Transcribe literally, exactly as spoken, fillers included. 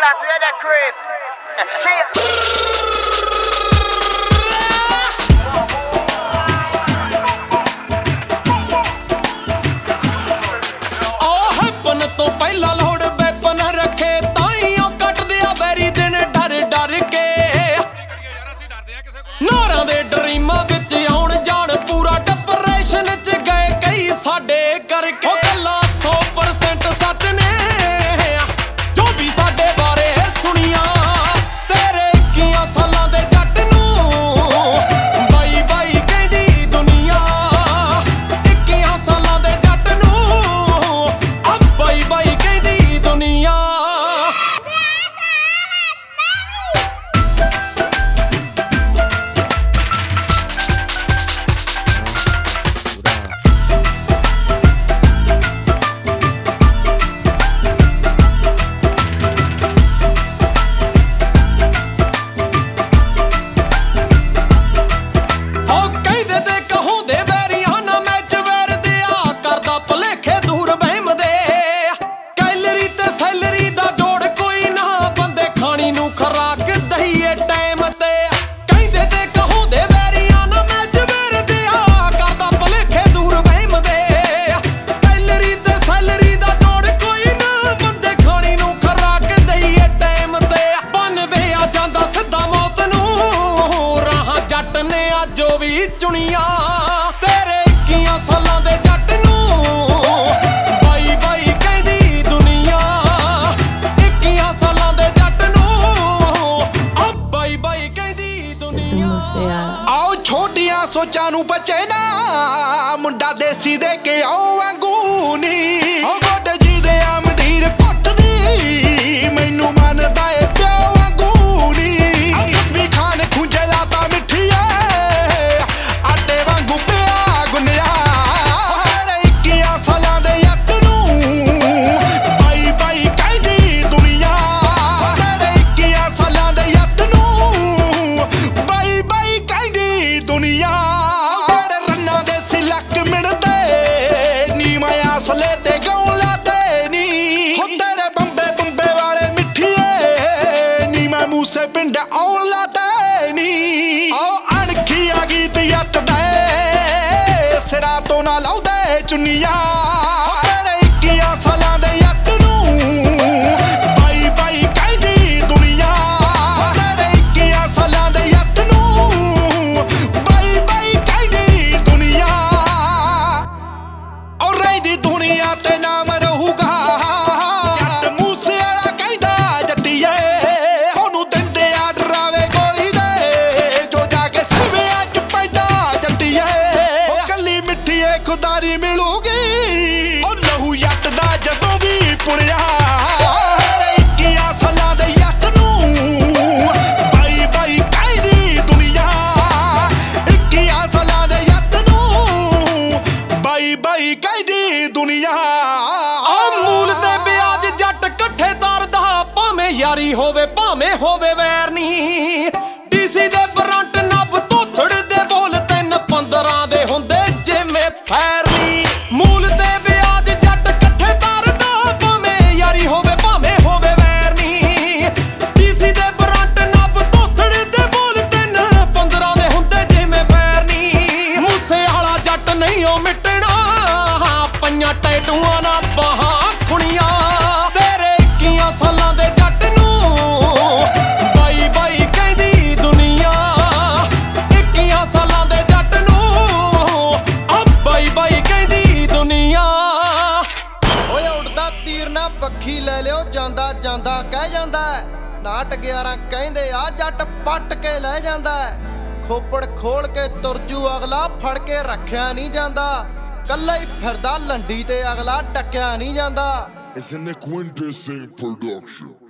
slap you in the crib. Oh, happen to ਪਹਿਲਾਂ ਲੋੜ weapon ਰੱਖੇ ਤਾਈਓ ਕੱਟਦੇ ਆ ਬੈਰੀ ਦਿਨ ਡਰ ਡਰ ਕੇ ਨਾਰਾਂ ਦੇ ਡਰੀਮਾਂ ਵਿੱਚ ਆਉਣ ਜਾਣ ਪੂਰਾ ਡਿਪਰੈਸ਼ਨ ਚ ਗਏ ਕਈ ਸਾਡੇ ਕਰਕੇ ਗੱਲਾਂ ਸੌ ਪਰਸੈਂਟ ਸੱਚ ਨੇ ਜੋ ਵੀ ਸਾਡੇ ਬਾਰੇ ਸੁਣੀਆਂ ਤੇਰੇ ਇੱਕੀਆਂ ਸਾਲਾਂ ਦੇ ਜੱਟ ਨੂੰ ਬਾਈ ਬਾਈ ਕਹਿੰਦੀ ਦੁਨੀਆ ਇੱਕੀਆਂ ਸਾਲਾਂ ਦੇ ਜੱਟ ਨੂੰ ਆ ਬਾਈ ਬਾਈ ਕਹਿੰਦੀ ਦੁਨੀਆ ਜੋ ਵੀ ਚੁਣੀਆਂ ਤੇਰੇ ਇੱਕੀਆਂ ਸਾਲਾਂ ਦੇ ਜੱਟ ਨੂੰ ਬਾਈ ਬਾਈ ਕਹਿੰਦੀ ਦੁਨੀਆ ਇੱਕੀਆਂ ਸਾਲਾਂ ਦੇ ਜੱਟ ਨੂੰ ਆ ਬਾਈ ਬਾਈ ਕਹਿੰਦੀ ਦੁਨੀਆ ਆਓ ਛੋਟੀਆਂ ਸੋਚਾਂ ਨੂੰ ਬਚੇ ਨਾ ਮੁੰਡਾ ਦੇਸੀ ਦੇ ਕੇ ਆਓ ਵਾਂਗੂ ਨੀ ਉਹ ਗੋਡੇ ਜੀ ਦੇ ਆ ਮੰਡੀਰ ਕੁੱਟਦੀ ਮੈਨੂੰ ਮੰਨਦਾ ਏ ਪਿਓ ਵਾਂਗੂ ਨੀ ਆ ਕੱਬੀ ਖਾਨ ਖੁੰਝੇ ਲਾਤਾ ਮਿੱਠੀ ਮੂਸੇ ਪਿੰਡ ਆਉਣ ਲਾਦੇ ਨੀ ਆਓ ਅਣਖੀ ਆ ਗੀਤ ਯੱਤ ਦੇ ਸਿਰਾਂ ਤੋਂ ਨਾ ਲਾਉਂਦੇ ਚੁੰਨੀਆਂ ਤੇਰੇ ਇੱਕੀਆਂ ਸਾਲਾਂ ਦੇ ਯੱਤ ਨੂੰ ਬਾਈ ਬਾਈ ਕਹਿੰਦੀ ਦੁਨੀਆ ਤੇਰੇ ਇੱਕੀਆਂ ਸਾਲਾਂ ਦੇ ਯੱਤ ਨੂੰ ਬਾਈ ਬਾਈ ਕਹਿੰਦੀ ਦੁਨੀਆ ਔਰ ਰਹਿੰਦੀ ਦੁਨੀਆ ਤੇ ਨਾਮ ਰਹੂਗਾ ਜੱਟ ਮੂਸੇ ਵਾਲਾ ਕਹਿੰਦਾ ਜੱਟੀਏ ਖੁਦਾਰੀ ਮਿਲੂਗੀ ਉਹ ਲਹੂ ਯੱਟ ਦਾ ਜਦੋਂ ਵੀ ਪੁਣਿਆ ਇੱਕੀਆਂ ਸਾਲਾਂ ਦੇ ਯੱਟ ਨੂੰ ਬਾਈ ਬਾਈ ਕਹਿੰਦੀ ਦੁਨੀਆ ਇੱਕੀਆਂ ਸਾਲਾਂ ਦੇ ਯੱਟ ਨੂੰ ਬਾਈ ਬਾਈ ਕਹਿੰਦੀ ਦੁਨੀਆ ਆ ਮੂਲ ਤੇ ਵਿਆਜ ਜੱਟ ਇਕੱਠੇ ਤਰਦਾ ਭਾਵੇਂ ਯਾਰੀ ਹੋਵੇ ਭਾਵੇਂ ਹੋਵੇ ਵੈਰ ਨਹੀਂ ਡੀਸੀ ਦੇ ਬਰੰਟ ਨੱਬ ਧੋਥੜ ਦੇ ਬੋਲ ਤਿੰਨ ਪੰਦਰਾਂ ਦੇ ਹੁੰਦੇ ਜਿਵੇਂ ਫੈਰ ਨੀ ਮੂਲ ਤੇ ਵਿਆਜ ਜੱਟ ਇਕੱਠੇ ਤਰਦਾ ਭਾਵੇਂ ਯਾਰੀ ਹੋਵੇ ਭਾਵੇਂ ਹੋਵੇ ਵੈਰ ਨੀ ਡੀਸੀ ਦੇ ਬਰੰਟ ਨੱਬ ਧੋਥੜ ਦੇ ਬੋਲ ਤਿੰਨ ਪੰਦਰਾਂ ਦੇ ਹੁੰਦੇ ਜਿਵੇਂ ਫੈਰ ਨੀ ਮੂਸੇ ਵਾਲਾ ਜੱਟ ਨਹੀਂ ਉਹ ਮਿਟਣਾ ਪੰਜਾਂ ਟੈਟੂਆਂ ਨਾਲ ਬਾਹਾਂ ਖੁਣੀਆਂ ਤੇਰੇ ਇੱਕੀਆਂ ਸਾਲਾਂ ਦੇ ਜੱਟ ਨੂੰ ਬਾਈ ਬਾਈ ਕਹਿੰਦੀ ਦੁਨੀਆ ਇੱਕੀਆਂ ਸਾਲਾਂ ਦੇ ਜੱਟ ਨੂੰ ਆ ਬਾਈ ਬਾਈ ਕਹਿੰਦੀ ਦੁਨੀਆ ਓਏ ਉੱਡਦਾ ਤੀਰ ਨਾ ਪੱਖੀ ਲੈ ਲਿਓ ਜਾਂਦਾ ਜਾਂਦਾ ਕਹਿ ਜਾਂਦਾ ਨਾਟ ਗਿਆਰਾਂ ਕਹਿੰਦੇ ਆ ਜੱਟ ਪੱਟ ਕੇ ਲੈ ਜਾਂਦਾ ਖੋਪੜ ਖੋਲ ਕੇ ਤੁਰਜੂ ਅਗਲਾ ਫੜ ਕੇ ਰੱਖਿਆ ਨਹੀਂ ਜਾਂਦਾ ਕੱਲਾ ਹੀ ਫਿਰਦਾ ਲੰਡੀ ਤੇ ਅਗਲਾ ਟੱਕਿਆ ਨਹੀਂ ਜਾਂਦਾ It's an Equindre production.